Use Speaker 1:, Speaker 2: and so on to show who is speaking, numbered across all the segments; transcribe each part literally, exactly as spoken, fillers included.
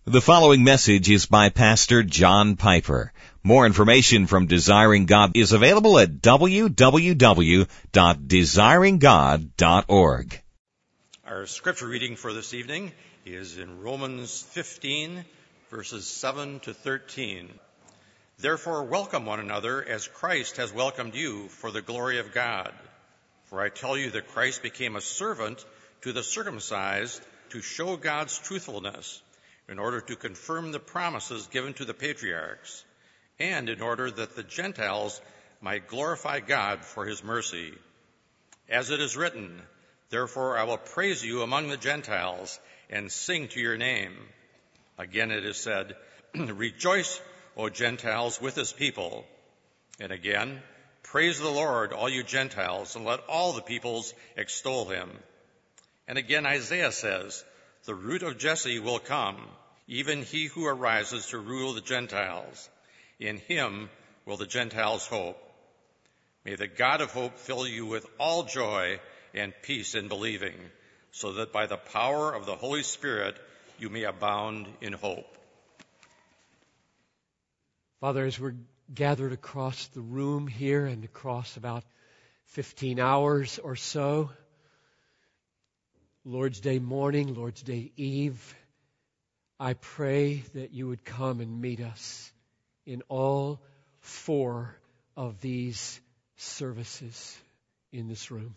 Speaker 1: The following message is by Pastor John Piper. More information from Desiring God is available at w w w dot desiring god dot org.
Speaker 2: Our scripture reading for this evening is in Romans fifteen, verses seven to thirteen. Therefore welcome one another as Christ has welcomed you for the glory of God. For I tell you that Christ became a servant to the circumcised to show God's truthfulness, in order to confirm the promises given to the patriarchs, and in order that the Gentiles might glorify God for his mercy. As it is written, therefore I will praise you among the Gentiles and sing to your name. Again it is said, rejoice, O Gentiles, with his people. And again, praise the Lord, all you Gentiles, and let all the peoples extol him. And again Isaiah says, the root of Jesse will come, even he who arises to rule the Gentiles. In him will the Gentiles hope. May the God of hope fill you with all joy and peace in believing, so that by the power of the Holy Spirit you may abound in hope.
Speaker 3: Father, as we're gathered across the room here and across about fifteen hours or so, Lord's Day morning, Lord's Day Eve, I pray that you would come and meet us in all four of these services in this room.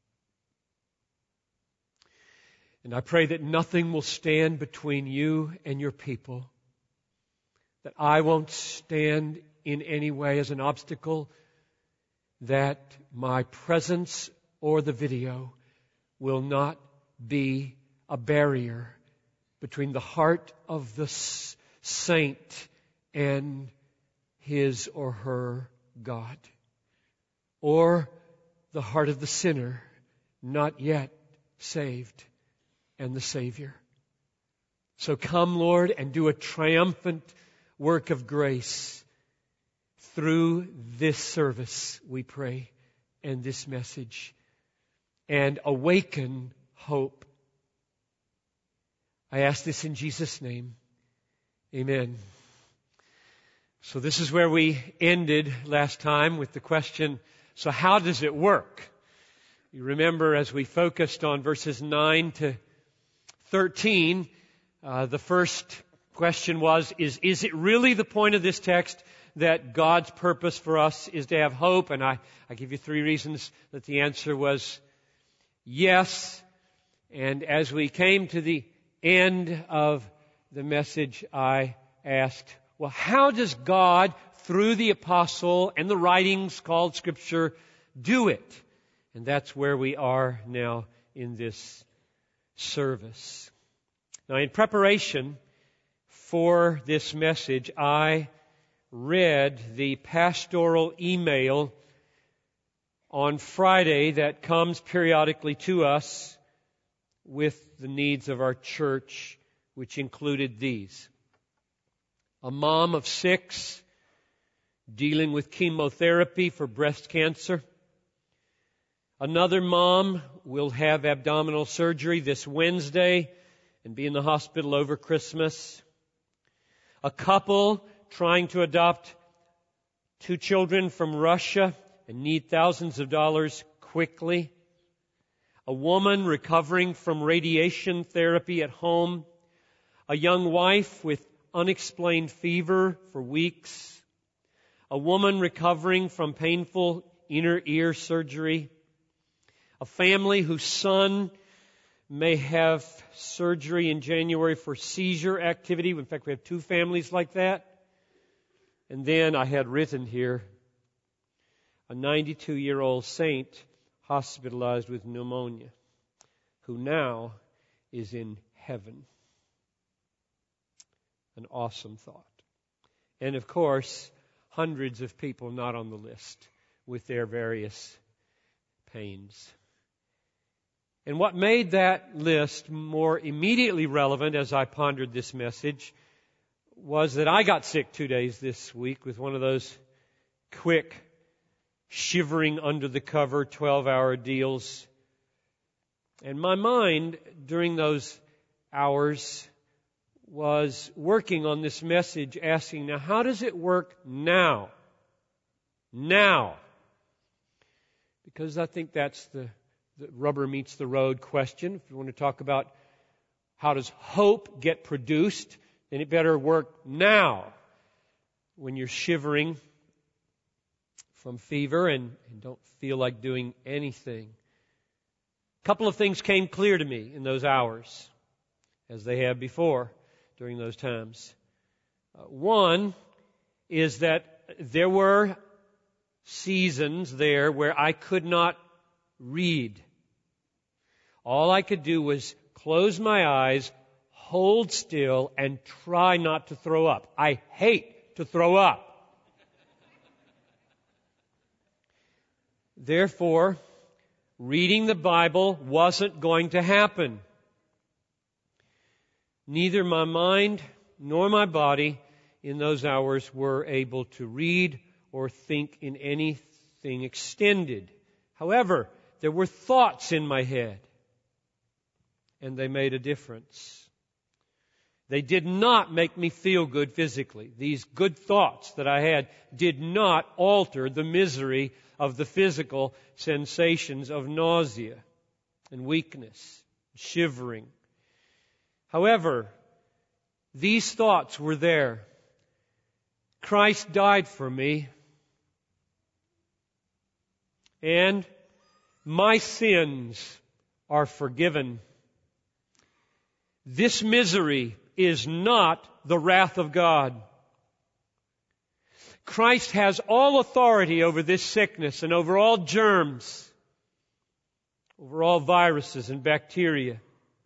Speaker 3: And I pray that nothing will stand between you and your people, that I won't stand in any way as an obstacle, that my presence or the video will not be a barrier between the heart of the saint and his or her God, or the heart of the sinner not yet saved and the Savior. So come, Lord, and do a triumphant work of grace through this service, we pray, and this message, and awaken hope. I ask this in Jesus' name. Amen. So this is where we ended last time with the question, so how does it work? You remember as we focused on verses nine to thirteen, uh, the first question was, is, is it really the point of this text that God's purpose for us is to have hope? And I, I give you three reasons that the answer was yes. And as we came to the end of the message, I asked, well, how does God, through the apostle and the writings called Scripture, do it? And that's where we are now in this service. Now, in preparation for this message, I read the pastoral email on Friday that comes periodically to us with the needs of our church, which included these. A mom of six dealing with chemotherapy for breast cancer. Another mom will have abdominal surgery this Wednesday and be in the hospital over Christmas. A couple trying to adopt two children from Russia and need thousands of dollars quickly. A woman recovering from radiation therapy at home. A young wife with unexplained fever for weeks. A woman recovering from painful inner ear surgery. A family whose son may have surgery in January for seizure activity. In fact, we have two families like that. And then I had written here, a ninety-two-year-old saint hospitalized with pneumonia, who now is in heaven. An awesome thought. And of course, hundreds of people not on the list with their various pains. And what made that list more immediately relevant as I pondered this message was that I got sick two days this week with one of those quick, shivering under the cover twelve-hour deals. And my mind during those hours was working on this message, asking, now how does it work now? Now. Because I think that's the, the rubber meets the road question. If you want to talk about how does hope get produced, then it better work now. When you're shivering from fever and, and don't feel like doing anything. A couple of things came clear to me in those hours, as they have before during those times. Uh, one is that there were seasons there where I could not read. All I could do was close my eyes, hold still, and try not to throw up. I hate to throw up. Therefore, reading the Bible wasn't going to happen. Neither my mind nor my body in those hours were able to read or think in anything extended. However, there were thoughts in my head, and they made a difference. They did not make me feel good physically. These good thoughts that I had did not alter the misery of the physical sensations of nausea and weakness, shivering. However, these thoughts were there. Christ died for me, and my sins are forgiven. This misery is not the wrath of God. Christ has all authority over this sickness and over all germs, over all viruses and bacteria.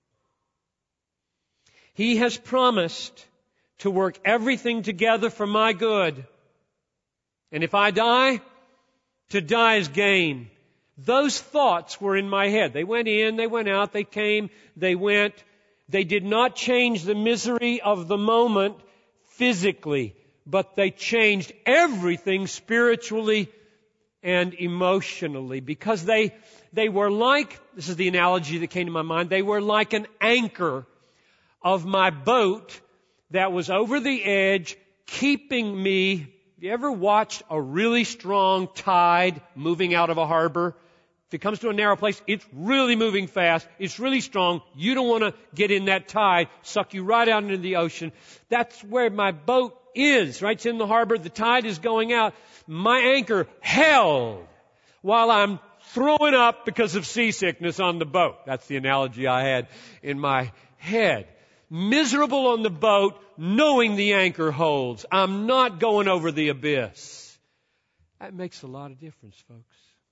Speaker 3: He has promised to work everything together for my good. And if I die, to die is gain. Those thoughts were in my head. They went in, they went out, they came, they went. They did not change the misery of the moment physically, but they changed everything spiritually and emotionally, because they they were like, this is the analogy that came to my mind, they were like an anchor of my boat that was over the edge, keeping me. Have you ever watched a really strong tide moving out of a harbor? If it comes to a narrow place, it's really moving fast. It's really strong. You don't want to get in that tide, suck you right out into the ocean. That's where my boat is, right? It's in the harbor. The tide is going out. My anchor held while I'm throwing up because of seasickness on the boat. That's the analogy I had in my head. Miserable on the boat, knowing the anchor holds. I'm not going over the abyss. That makes a lot of difference, folks.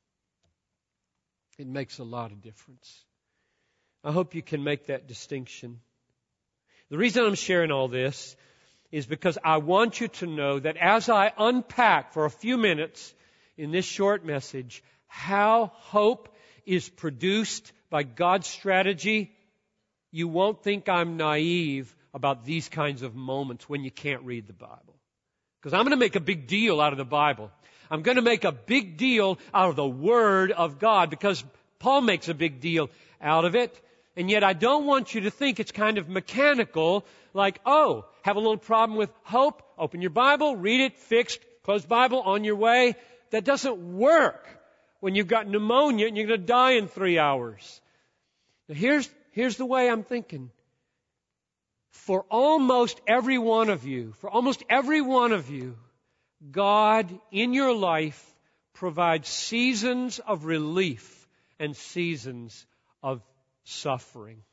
Speaker 3: It makes a lot of difference. I hope you can make that distinction. The reason I'm sharing all this is because I want you to know that as I unpack for a few minutes in this short message how hope is produced by God's strategy, you won't think I'm naive about these kinds of moments when you can't read the Bible. Because I'm going to make a big deal out of the Bible. I'm going to make a big deal out of the Word of God, because Paul makes a big deal out of it. And yet I don't want you to think it's kind of mechanical, like, oh, have a little problem with hope, open your Bible, read it, fixed, close Bible, on your way. That doesn't work when you've got pneumonia and you're going to die in three hours. Now here's, here's the way I'm thinking. For almost every one of you, for almost every one of you, God in your life provides seasons of relief and seasons of suffering.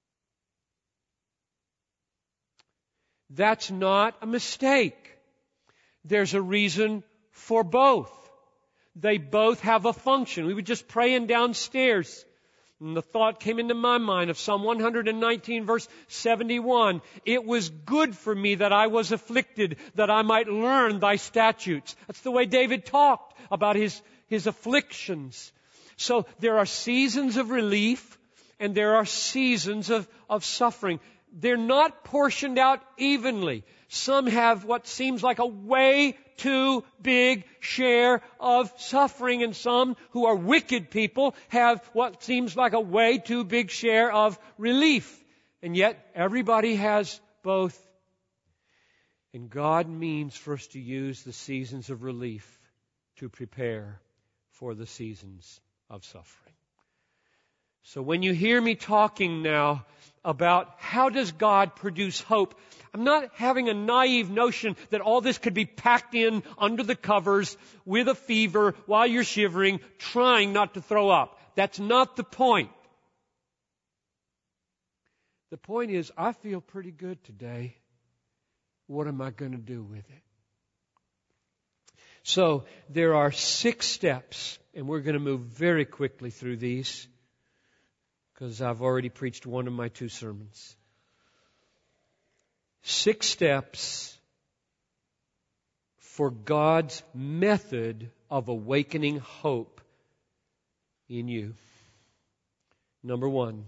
Speaker 3: That's not a mistake. There's a reason for both. They both have a function. We were just praying downstairs, and the thought came into my mind of Psalm one nineteen, verse seventy-one. It was good for me that I was afflicted, that I might learn thy statutes. That's the way David talked about his, his afflictions. So there are seasons of relief, and there are seasons of, of suffering. They're not portioned out evenly. Some have what seems like a way too big share of suffering, and some who are wicked people have what seems like a way too big share of relief. And yet everybody has both. And God means for us to use the seasons of relief to prepare for the seasons of suffering. So when you hear me talking now about how does God produce hope, I'm not having a naive notion that all this could be packed in under the covers with a fever while you're shivering, trying not to throw up. That's not the point. The point is, I feel pretty good today. What am I going to do with it? So there are six steps, and we're going to move very quickly through these because I've already preached one of my two sermons. Six steps for God's method of awakening hope in you. Number one,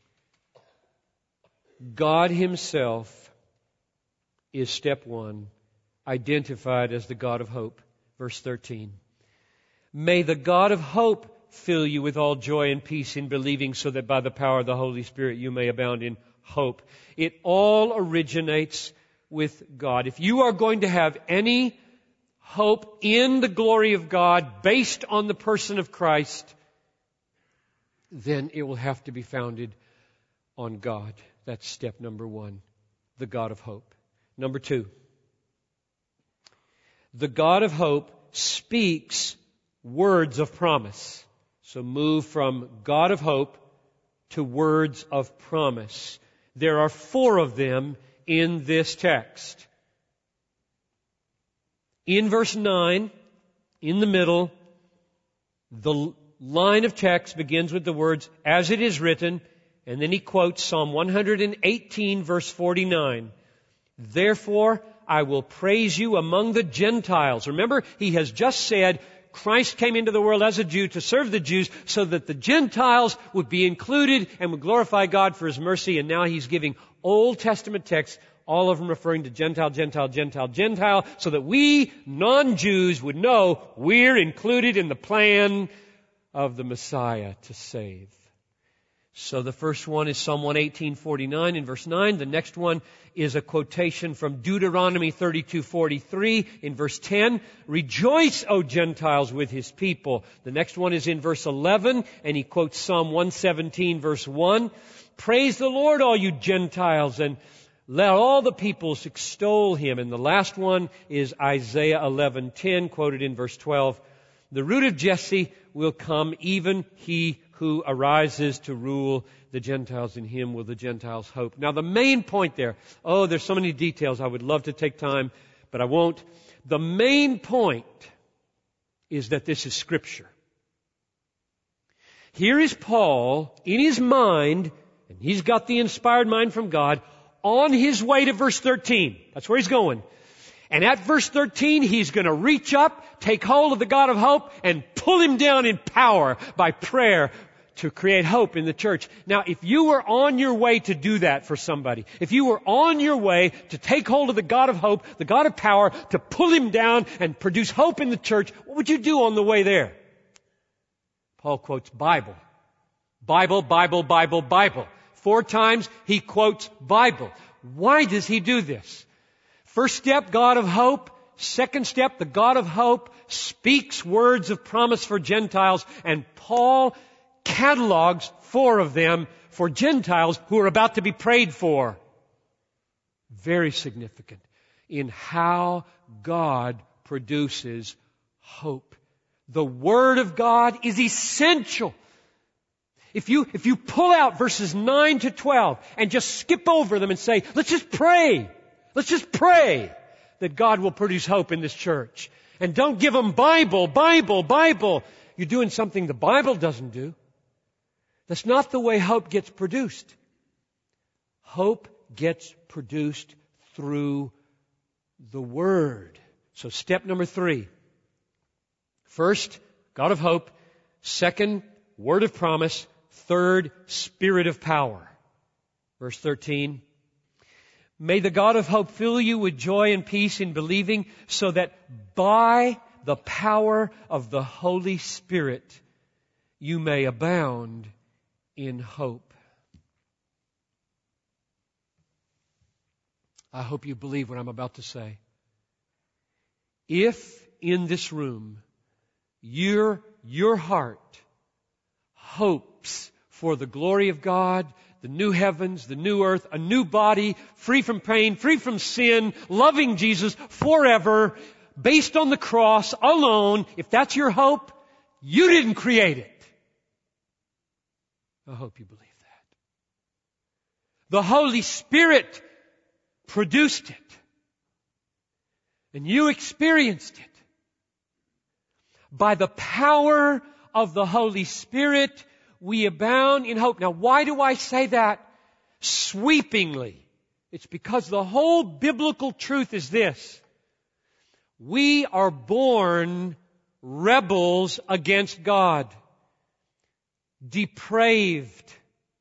Speaker 3: God Himself is step one, identified as the God of hope. Verse thirteen. May the God of hope fill you with all joy and peace in believing, so that by the power of the Holy Spirit you may abound in hope. It all originates with God. If you are going to have any hope in the glory of God based on the person of Christ, then it will have to be founded on God. That's step number one, the God of hope. Number two, the God of hope speaks words of promise. So move from God of hope to words of promise. There are four of them in this text. In verse nine, in the middle, the line of text begins with the words, as it is written, and then he quotes Psalm one eighteen, verse forty-nine. Therefore, I will praise you among the Gentiles. Remember, he has just said Christ came into the world as a Jew to serve the Jews so that the Gentiles would be included and would glorify God for His mercy. And now he's giving Old Testament texts, all of them referring to Gentile, Gentile, Gentile, Gentile, so that we non-Jews would know we're included in the plan of the Messiah to save. So the first one is Psalm one eighteen, forty-nine in verse nine. The next one is a quotation from Deuteronomy thirty-two, forty-three in verse ten. Rejoice, O Gentiles, with His people. The next one is in verse eleven, and he quotes Psalm one seventeen, verse one. Praise the Lord, all you Gentiles, and let all the peoples extol Him. And the last one is Isaiah eleven ten, quoted in verse twelve. The root of Jesse will come, even he who arises to rule the Gentiles. In Him will the Gentiles hope. Now the main point there, oh, there's so many details. I would love to take time, but I won't. The main point is that this is Scripture. Here is Paul in his mind, and he's got the inspired mind from God, on his way to verse thirteen. That's where he's going. And at verse thirteen, he's going to reach up, take hold of the God of hope, and pull him down in power by prayer to create hope in the church. Now, if you were on your way to do that for somebody, if you were on your way to take hold of the God of hope, the God of power, to pull him down and produce hope in the church, what would you do on the way there? Paul quotes Bible. Bible, Bible, Bible, Bible. Four times he quotes Bible. Why does he do this? First step, God of hope. Second step, the God of hope speaks words of promise for Gentiles, and Paul catalogs four of them for Gentiles who are about to be prayed for. Very significant in how God produces hope. The Word of God is essential. If you, if you pull out verses nine to twelve and just skip over them and say, let's just pray. Let's just pray that God will produce hope in this church. And don't give them Bible, Bible, Bible. You're doing something the Bible doesn't do. That's not the way hope gets produced. Hope gets produced through the Word. So step number three. First, God of hope. Second, Word of promise. Third, Spirit of power. Verse thirteen. May the God of hope fill you with joy and peace in believing, so that by the power of the Holy Spirit you may abound in hope. I hope you believe what I'm about to say. If in this room your, your heart hopes for the glory of God, the new heavens, the new earth, a new body, free from pain, free from sin, loving Jesus forever, based on the cross alone, if that's your hope, you didn't create it. I hope you believe that. The Holy Spirit produced it. And you experienced it. By the power of the Holy Spirit, we abound in hope. Now, why do I say that sweepingly? It's because the whole biblical truth is this. We are born rebels against God. Depraved.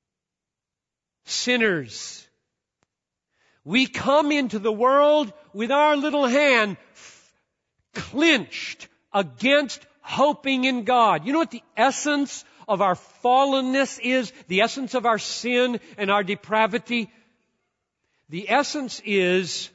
Speaker 3: Sinners. We come into the world with our little hand f- clenched against hoping in God. You know what the essence of our fallenness is? The essence of our sin and our depravity? The essence is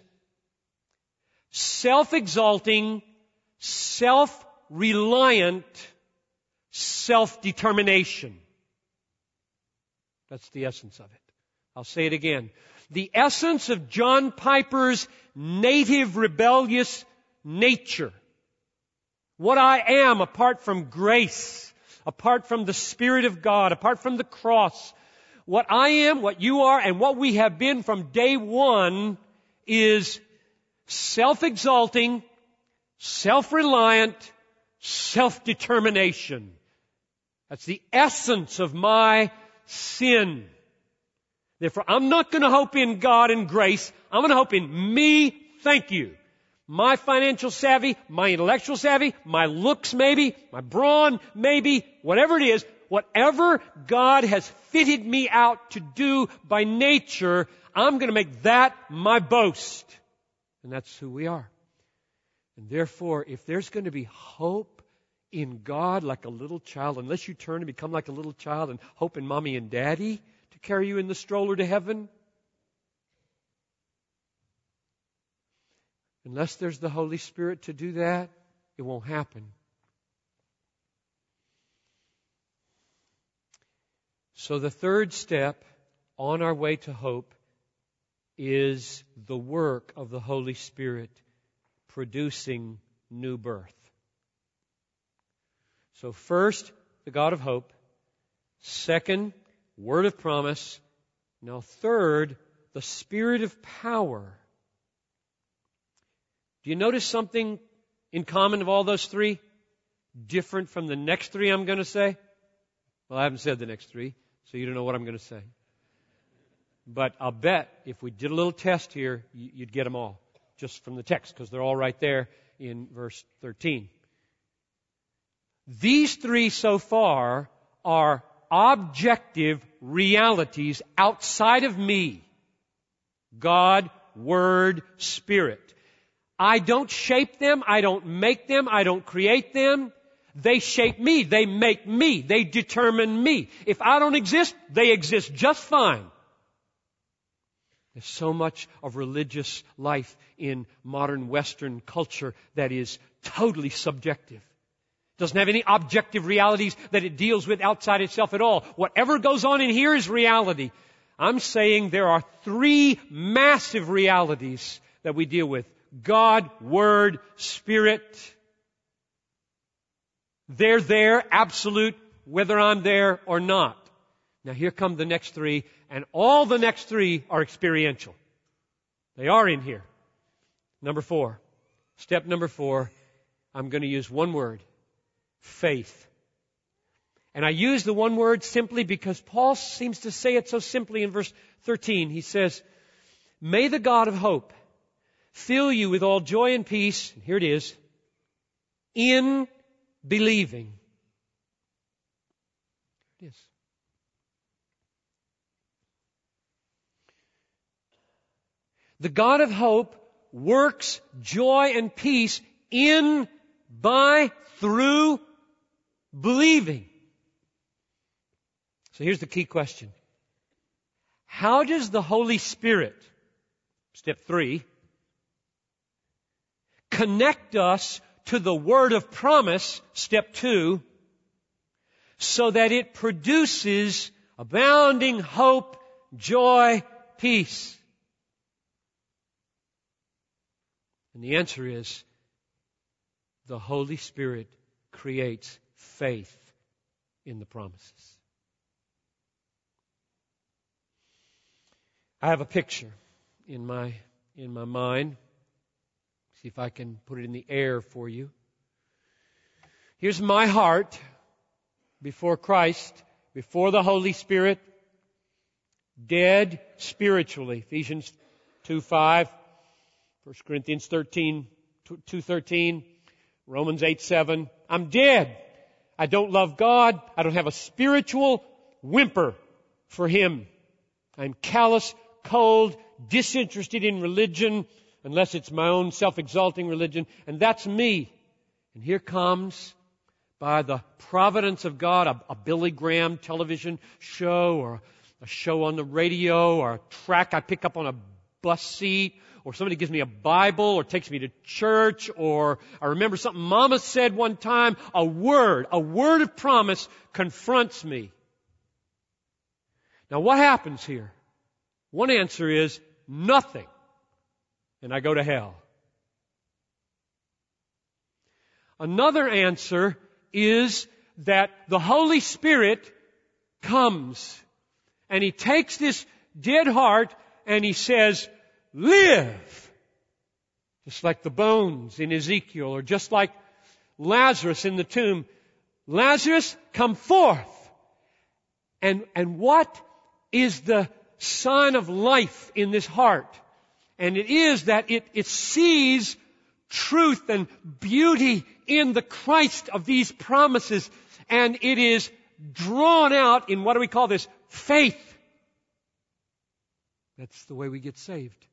Speaker 3: self-exalting, self-reliant, self-determination. That's the essence of it. I'll say it again. The essence of John Piper's native rebellious nature. What I am apart from grace, apart from the Spirit of God, apart from the cross. What I am, what you are, and what we have been from day one is self-exalting, self-reliant, self-determination. That's the essence of my sin. Therefore, I'm not going to hope in God and grace. I'm going to hope in me, thank you. My financial savvy, my intellectual savvy, my looks maybe, my brawn maybe, whatever it is, whatever God has fitted me out to do by nature, I'm going to make that my boast. And that's who we are. And therefore, if there's going to be hope in God like a little child, unless you turn and become like a little child and hope in mommy and daddy to carry you in the stroller to heaven, unless there's the Holy Spirit to do that, it won't happen. So the third step on our way to hope is the work of the Holy Spirit producing new birth. So first, the God of hope. Second, word of promise. Now third, the Spirit of power. Do you notice something in common of all those three? Different from the next three I'm going to say? Well, I haven't said the next three, so you don't know what I'm going to say. But I'll bet if we did a little test here, you'd get them all, just from the text, because they're all right there in verse thirteen. These three so far are objective realities outside of me. God, Word, Spirit. I don't shape them. I don't make them. I don't create them. They shape me. They make me. They determine me. If I don't exist, they exist just fine. There's so much of religious life in modern Western culture that is totally subjective. It doesn't have any objective realities that it deals with outside itself at all. Whatever goes on in here is reality. I'm saying there are three massive realities that we deal with. God, Word, Spirit. They're there, absolute, whether I'm there or not. Now here come the next three, and all the next three are experiential. They are in here. Number four. Step number four, I'm going to use one word. Faith. And I use the one word simply because Paul seems to say it so simply in verse thirteen. He says, may the God of hope fill you with all joy and peace, and here it is, in believing. It is. The God of hope works joy and peace in, by, through believing. So here's the key question. How does the Holy Spirit Step three. Connect us to the word of promise, step two, so that it produces abounding hope, joy, peace. And the answer is, the Holy Spirit creates faith in the promises. I have a picture in my in my mind. See if I can put it in the air for you. Here's my heart before Christ, before the Holy Spirit, dead spiritually. Ephesians two five, First Corinthians thirteen, two thirteen, Romans eight seven. I'm dead. I don't love God. I don't have a spiritual whimper for Him. I'm callous, cold, disinterested in religion, unless it's my own self-exalting religion. And that's me. And here comes, by the providence of God, a, a Billy Graham television show, or a show on the radio, or a track I pick up on a bus seat, or somebody gives me a Bible, or takes me to church, or I remember something Mama said one time. A word, a word of promise confronts me. Now what happens here? One answer is nothing. And I go to hell. Another answer is that the Holy Spirit comes and He takes this dead heart and He says, live! Just like the bones in Ezekiel, or just like Lazarus in the tomb. Lazarus, come forth! And, and what is the sign of life in this heart? And it is that it, it sees truth and beauty in the Christ of these promises. And it is drawn out in, what do we call this? Faith. That's the way we get saved.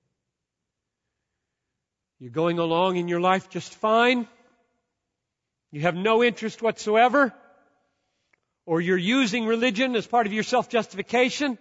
Speaker 3: You're going along in your life just fine. You have no interest whatsoever. Or you're using religion as part of your self-justification.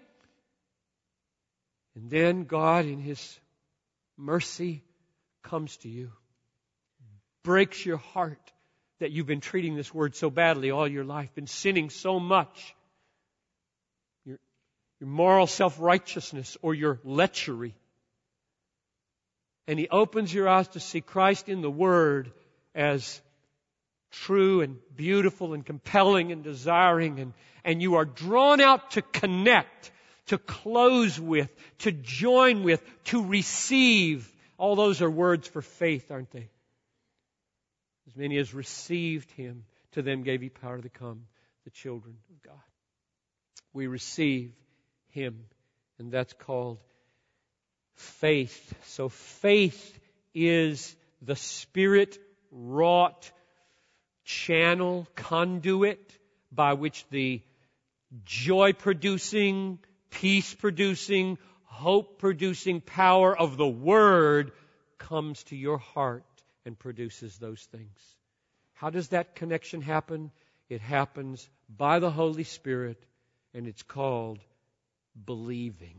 Speaker 3: And then God, in His mercy, comes to you, breaks your heart that you've been treating this word so badly all your life, been sinning so much. Your, your moral self-righteousness or your lechery. And He opens your eyes to see Christ in the Word as true and beautiful and compelling and desiring. And, and you are drawn out to connect, to close with, to join with, to receive. All those are words for faith, aren't they? As many as received Him, to them gave He power to become the children of God. We receive Him, and that's called faith. So faith is the Spirit-wrought channel, conduit, by which the joy-producing, peace-producing, hope-producing power of the Word comes to your heart and produces those things. How does that connection happen? It happens by the Holy Spirit, and it's called believing.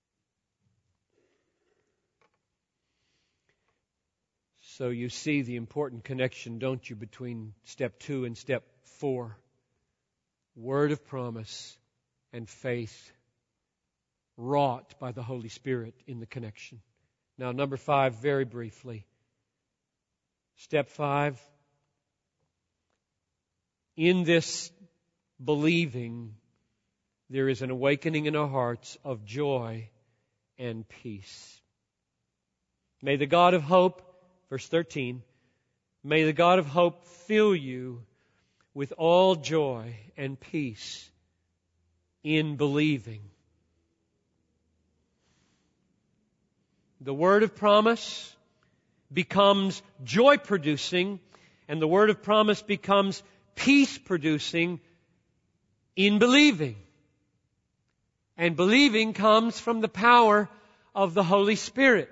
Speaker 3: So you see the important connection, don't you, between step two and step four. Word of promise and faith wrought by the Holy Spirit in the connection. Now, number five, very briefly. Step five. In this believing, there is an awakening in our hearts of joy and peace. May the God of hope, verse thirteen, may the God of hope fill you with all joy and peace in believing. The word of promise becomes joy-producing, and the word of promise becomes peace-producing in believing. And believing comes from the power of the Holy Spirit.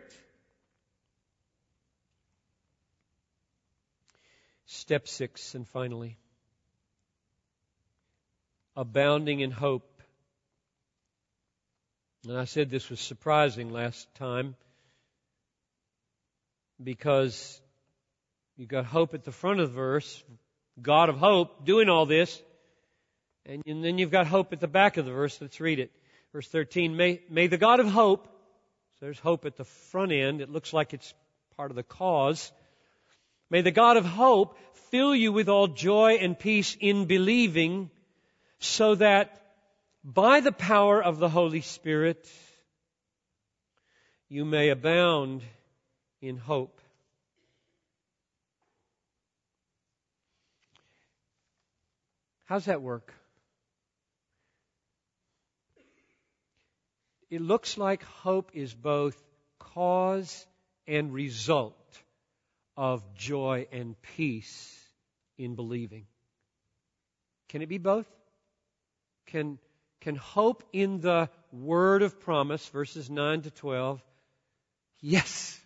Speaker 3: Step six, and finally, abounding in hope. And I said this was surprising last time. because you've got hope at the front of the verse, God of hope doing all this, and, and then you've got hope at the back of the verse. Let's read it. Verse thirteen, may, may the God of hope, so there's hope at the front end. It looks like it's part of the cause. May the God of hope fill you with all joy and peace in believing, so that by the power of the Holy Spirit you may abound in hope. How's that work? It looks like hope is both cause and result of joy and peace in believing. Can it be both? Can, can hope in the word of promise, verses nine to twelve, yes.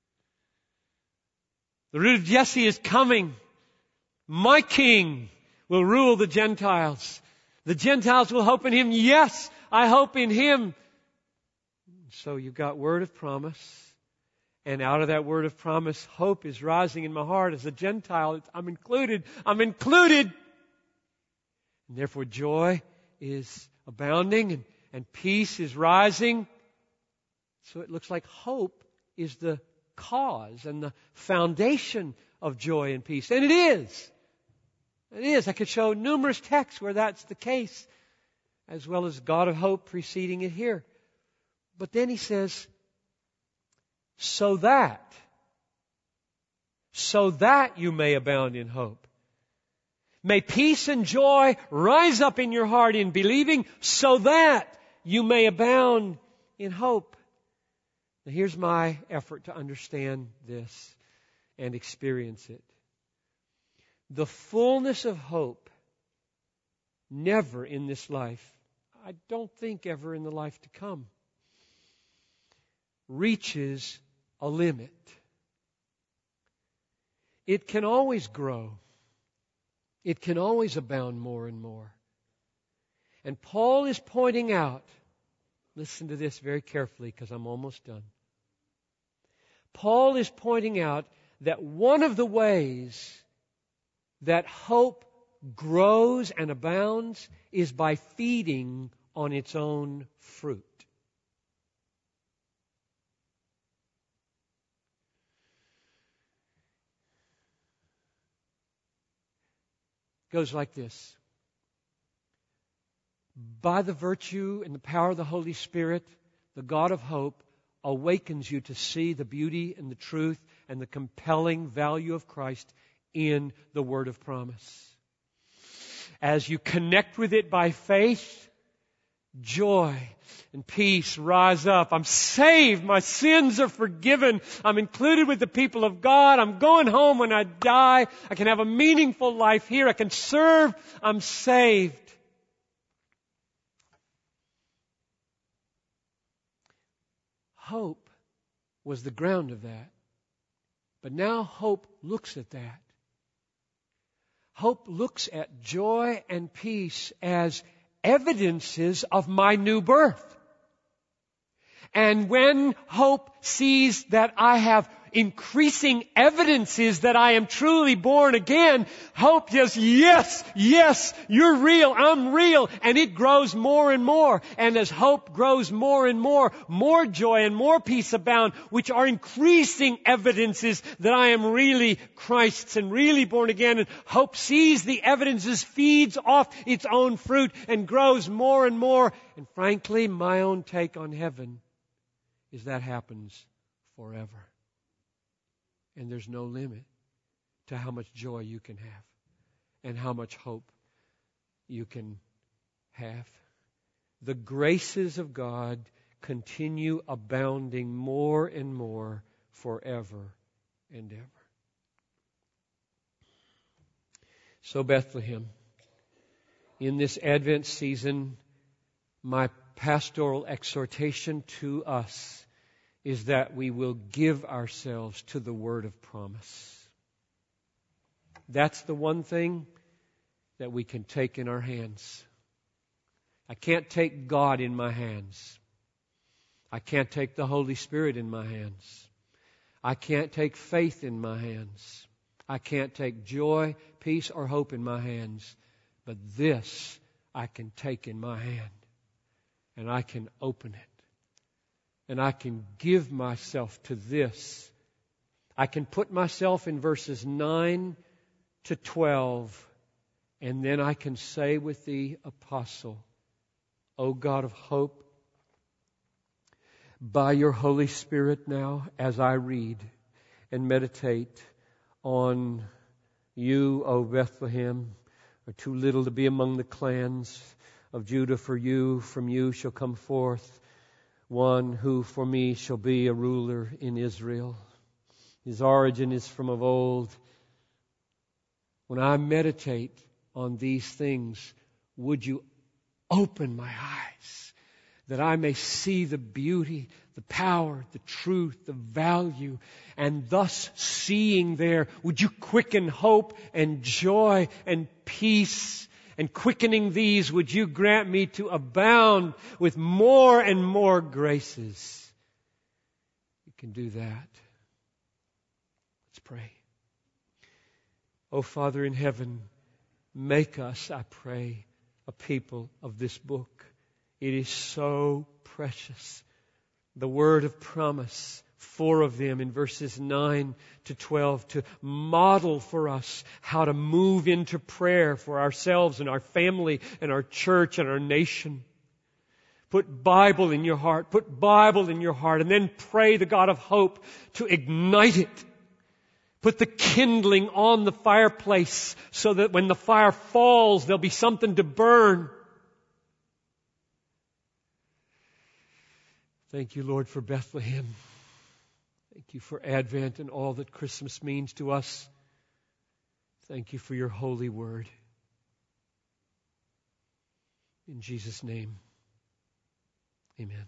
Speaker 3: The root of Jesse is coming. My king will rule the Gentiles. The Gentiles will hope in him. Yes, I hope in him. So you've got word of promise. And out of that word of promise, hope is rising in my heart. As a Gentile, I'm included. I'm included. And therefore joy is abounding and, and peace is rising. So it looks like hope is the cause and the foundation of joy and peace. And it is. It is. I could show numerous texts where that's the case, as well as God of hope preceding it here. But then he says, so that, so that you may abound in hope. May peace and joy rise up in your heart in believing, so that you may abound in hope. Now here's my effort to understand this and experience it. The fullness of hope, never in this life, I don't think ever in the life to come, reaches a limit. It can always grow. It can always abound more and more. And Paul is pointing out, listen to this very carefully because I'm almost done. Paul is pointing out that one of the ways that hope grows and abounds is by feeding on its own fruit. Goes like this. By the virtue and the power of the Holy Spirit, the God of hope awakens you to see the beauty and the truth and the compelling value of Christ in the word of promise. As you connect with it by faith, joy and peace rise up. I'm saved. My sins are forgiven. I'm included with the people of God. I'm going home when I die. I can have a meaningful life here. I can serve. I'm saved. Hope was the ground of that. But now hope looks at that. Hope looks at joy and peace as evidences of my new birth. And when hope sees that I have increasing evidences that I am truly born again, hope just, yes, yes, you're real, I'm real, and it grows more and more. And as hope grows more and more, more joy and more peace abound, which are increasing evidences that I am really Christ's and really born again. And hope sees the evidences, feeds off its own fruit, and grows more and more. And frankly, my own take on heaven is that happens forever. And there's no limit to how much joy you can have and how much hope you can have. The graces of God continue abounding more and more forever and ever. So Bethlehem, in this Advent season, my pastoral exhortation to us is that we will give ourselves to the word of promise. That's the one thing that we can take in our hands. I can't take God in my hands. I can't take the Holy Spirit in my hands. I can't take faith in my hands. I can't take joy, peace, or hope in my hands. But this I can take in my hand. And I can open it. And I can give myself to this. I can put myself in verses nine to twelve. And then I can say with the apostle, O God of hope, by your Holy Spirit now, as I read and meditate on you, O Bethlehem, are too little to be among the clans of Judah, for you, from you shall come forth one who for me shall be a ruler in Israel. His origin is from of old. When I meditate on these things, would you open my eyes that I may see the beauty, the power, the truth, the value, and thus seeing there, would you quicken hope and joy and peace? And quickening these, would you grant me to abound with more and more graces? You can do that. Let's pray. Oh, Father in heaven, make us, I pray, a people of this book. It is so precious. The word of promise, four of them in verses nine to twelve, to model for us how to move into prayer for ourselves and our family and our church and our nation. Put Bible in your heart. Put Bible in your heart. And then pray the God of hope to ignite it. Put the kindling on the fireplace so that when the fire falls, there'll be something to burn. Thank you, Lord, for Bethlehem. Thank you for Advent and all that Christmas means to us. Thank you for your holy word. In Jesus' name, amen.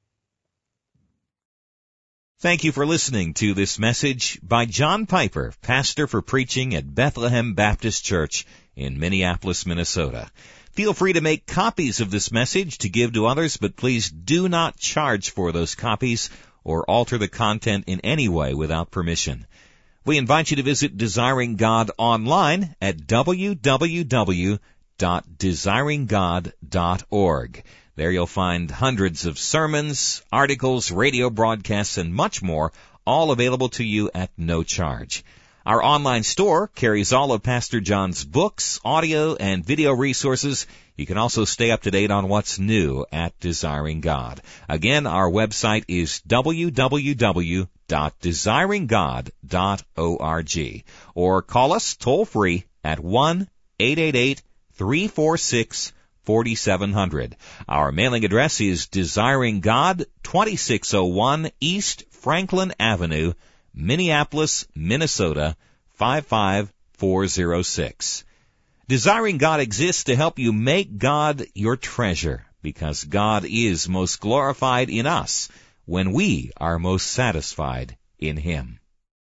Speaker 1: Thank you for listening to this message by John Piper, pastor for preaching at Bethlehem Baptist Church in Minneapolis, Minnesota. Feel free to make copies of this message to give to others, but please do not charge for those copies or alter the content in any way without permission. We invite you to visit Desiring God online at w w w dot desiring god dot org. There you'll find hundreds of sermons, articles, radio broadcasts, and much more, all available to you at no charge. Our online store carries all of Pastor John's books, audio, and video resources. You can also stay up to date on what's new at Desiring God. Again, our website is w w w dot desiring god dot org. Or call us toll-free at one eight eight eight, three four six, four seven zero zero. Our mailing address is Desiring God, twenty-six oh one East Franklin Avenue, Minneapolis, Minnesota, five five four zero six. Desiring God exists to help you make God your treasure, because God is most glorified in us when we are most satisfied in Him.